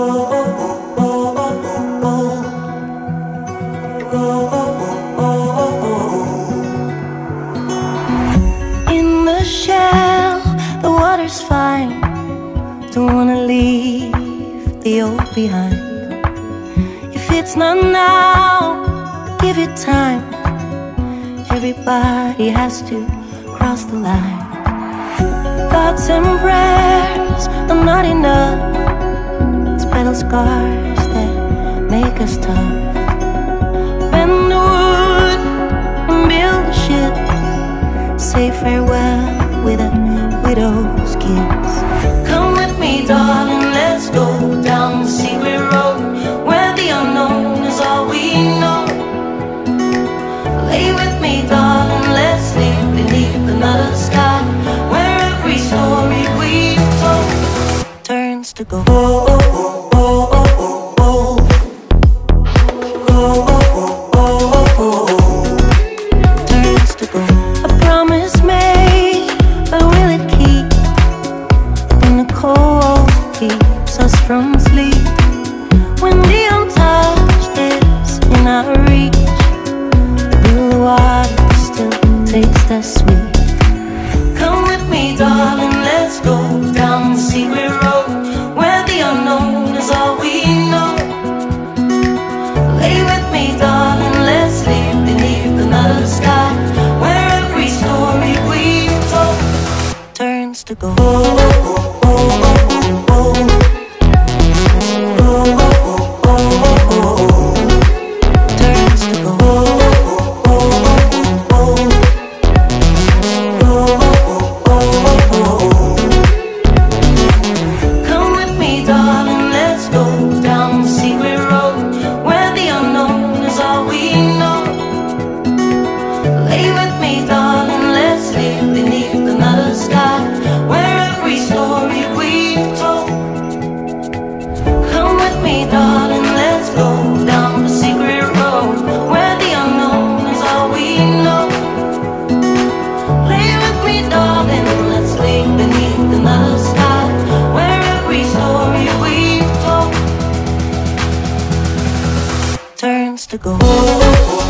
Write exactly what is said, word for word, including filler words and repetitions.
In the shell, the water's fine. Don't wanna leave the old behind. If it's not now, give it time. Everybody has to cross the line. Thoughts and prayers are not enough. It's battle scars that make us tough. Bend the wood and build a ship. Say farewell with a widow's kiss. Come with me, darling, let's go down the secret road where the unknown is all we know. Lay with me, darling, let's sleep beneath another sky where every story we've told turns to gold. Oh, oh, oh, oh, oh, oh. Oh, oh, oh, oh, oh, oh. Turns to gold. A promise made, but will it keep? When the cold keeps us from sleep, when the untouched is in our reach, will the water still taste as sweet? Come with me, darling, let's go down the secret road where the unknown is all we know. Lay with me, darling, let's sleep beneath another sky where every story we've told turns to gold. Oh, oh, oh, oh, oh, oh. Oh, oh, oh, oh, oh, oh. Turns to gold. Oh, oh, oh, oh, oh. Oh, oh, oh, oh, oh. Come with me, darling, let's go down the secret road where the unknown is all we know. Lay with me, darling, let's sleep beneath another sky where every story we've told. Come with me, darling, let's go down the secret road where the unknown is all we know. Lay with me, darling, let's sleep beneath another sky where every story we've told turns to gold.